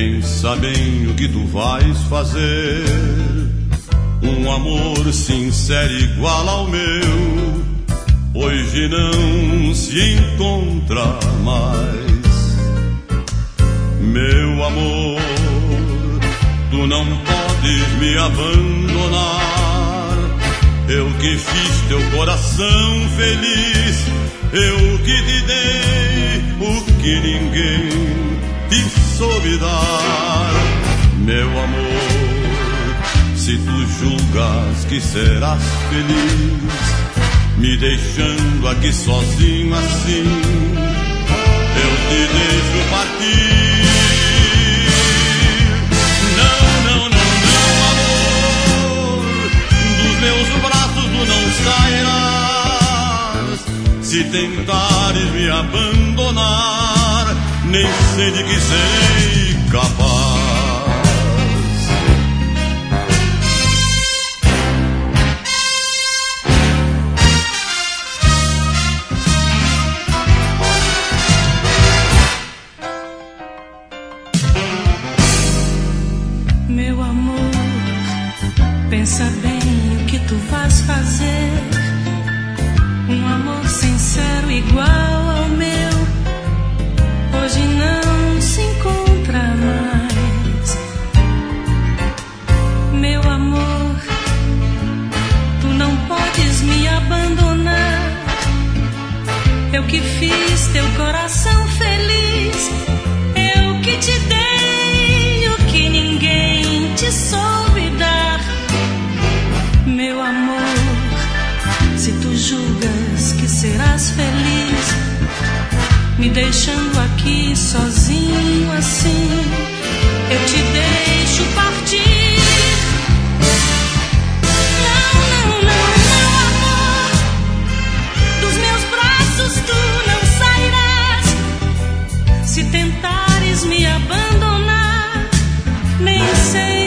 Pensa bem o que tu vais fazer. Um amor sincero igual ao meu hoje não se encontra mais. Meu amor, tu não podes me abandonar. Eu que fiz teu coração feliz, eu que te dei o que ninguém te soube dar. Meu amor, se tu julgas que serás feliz me deixando aqui sozinho assim, eu te deixo partir. Não, não, não, não, amor, dos meus braços tu não sairás. Se tentares me abandonar, nem sei de que serei capaz. Meu amor, pensa bem o que tu vais fazer. Um amor sincero igual ao meu hoje não se encontra mais. Meu amor, tu não podes me abandonar. Eu que fiz teu coração feliz, eu que te dei o que ninguém te soube dar. Meu amor, se tu julgas que serás feliz me deixando aqui sozinho assim, eu te deixo partir. Não, não, não, não, amor, dos meus braços tu não sairás. Se tentares me abandonar, nem sei